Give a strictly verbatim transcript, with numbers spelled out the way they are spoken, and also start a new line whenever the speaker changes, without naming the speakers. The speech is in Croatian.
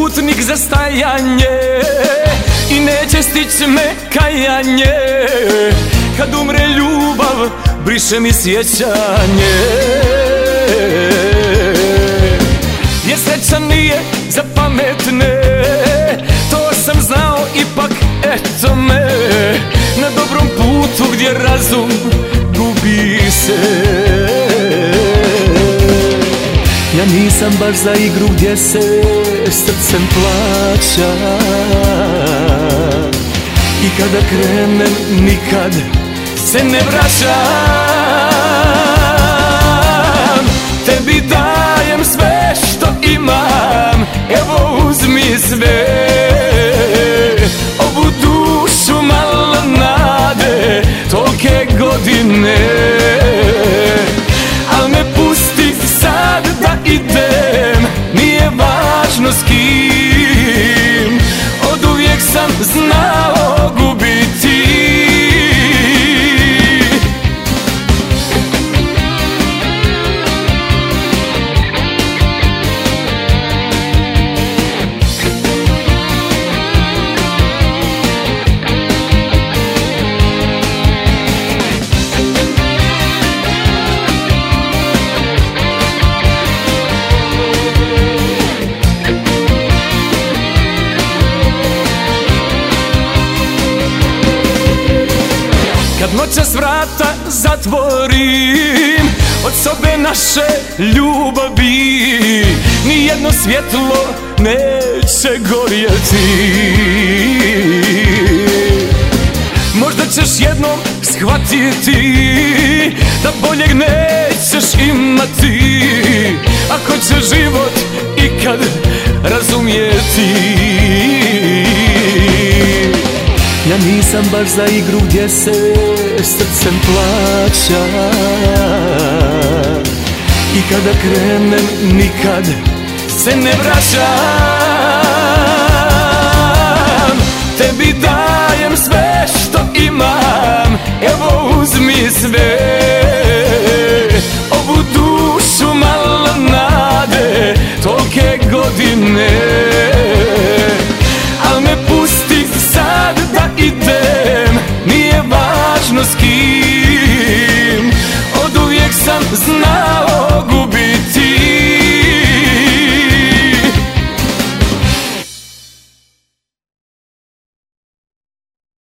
putnik za stajanje i neće stići me kajanje. Kad umre ljubav, briše mi sjećanje. Jer sreća nije za pametne, to sam znao, ipak eto me na dobrom putu gdje razum gubi se. Ja nisam baš za igru gdje se srcem plaća, i kada krenem nikad se ne vraćam. Tebi dajem sve što imam, evo uzmi sve. Ovu dušu malo nade, tolke godine. Al me pusti sad da idem, nije važno s kim. Oduvijek sam znao gubiti. Kad noćas vrata zatvorim od sobe naše ljubavi, nijedno svjetlo neće gorjeti. Možda ćeš jednom shvatiti da boljeg nećeš imati, ako će život ikad razumjeti. Ja nisam baš za igru gdje se srcem plaća, i kada krenem nikad se ne vraćam. Tebi dajem sve što imam, evo uzmi sve. Ovu dušu malo nade, tolke godine. Al me pusti sad da idem, nije važno s kim. Oduvijek sam znao